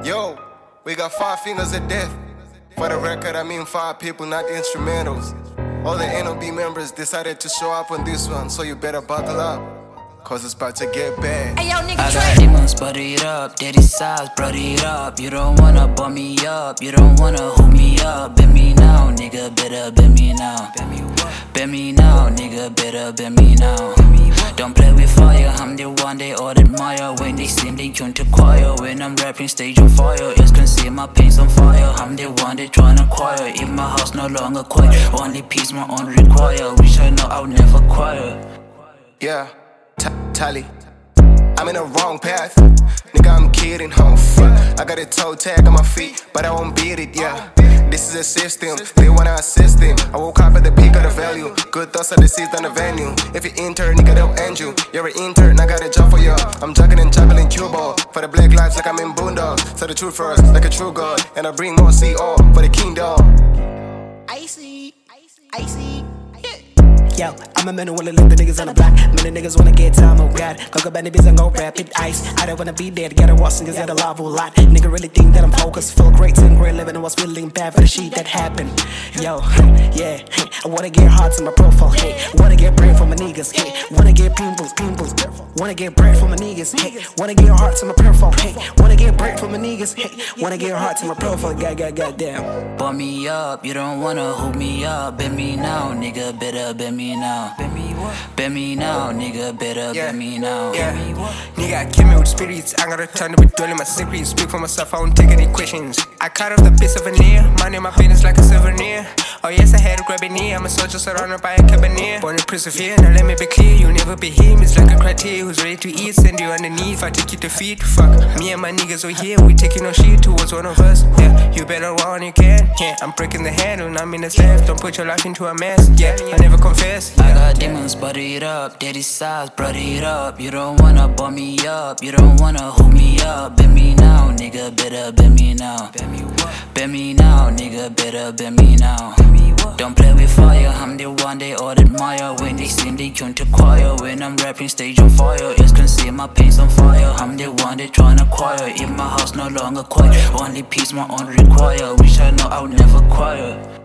Yo, we got 5 fingers of death. For the record, I mean 5 people, not the instrumentals. All the NOB members decided to show up on this one, so you better buckle up, cause it's about to get bad. Hey, yo, nigga, I got demons, butter it up, daddy size, brother it up. You don't wanna bum me up, you don't wanna hold me up. Bend me now, nigga, better bend me now. Bend me now, nigga, better bend me now. Don't play with fire, I'm the one they all admire. When they sing, they tune to choir. When I'm rapping, stage on fire. Ears can see my pain's on fire. I'm the one they tryna acquire. If my house no longer quiet, only peace my own require. Wish I know I'll never quiet. Yeah, Tally, I'm in the wrong path. Nigga, I'm kidding, oh fuck. I got a toe tag on my feet, but I won't beat it, yeah. This is a system, they wanna assist him. I woke up at the peak of the value. Good thoughts are the seeds on the venue. If you intern, nigga, they'll end you. You're an intern, I got a job for you. I'm juggling and juggling cue ball. For the black lives like I'm in Boondock. So the truth first, like a true god. And I bring more CO for the kingdom. Icy. Yo, I'm a man who wanna live the niggas on the block. Many niggas wanna get time, oh god. Go go back niggas and go rapid ice. I don't wanna be there to get a watch niggas get a love a lot. Nigga really think that I'm focused, feel great and great living and was feeling bad for the shit that happened. Yo, yeah, I wanna get hearts in my profile, hey. Wanna get bread from my niggas, hey. Wanna get pimples. Wanna get bread from my niggas, hey. Wanna get hearts in my profile, hey. Wanna get bread from my niggas, hey. Wanna get hearts in my profile, goddamn. Bum me up, you don't wanna hold me up. Bend me now, nigga, better bend me now. Bend me what? Bend me now, nigga, better bend me now. Yeah, nigga, I came here with spirits. I gotta turn up with dwelling my secrets. Speak for myself, I won't take any questions. I cut off the piece of veneer. Money in my business like a souvenir. Oh yes, I had to grab a knee. I'm a soldier surrounded by a cabinet. Born to persevere, now let me be clear. You'll never be him. It's like a criteria who's ready to eat. Send you underneath, I take you to feet. Fuck, me and my niggas are here. We taking no shit towards one of us. Yeah, you better run, you can. Yeah, I'm breaking the handle, 9 minutes left. Don't put your life into a mess. Yeah, I never confess. I got demons, butter it up, daddy size, brother it up. You don't wanna bum me up, you don't wanna hold me up. Bend me now, nigga, better bend me now. Bend me now, nigga, better bend me now. Don't play with fire, I'm the one they all admire. When they sing, they tune to choir. When I'm rapping, stage on fire. Ears can see my pain's on fire. I'm the one they tryna acquire. If my house no longer quiet, only peace my own require. Wish I know I'll never quiet.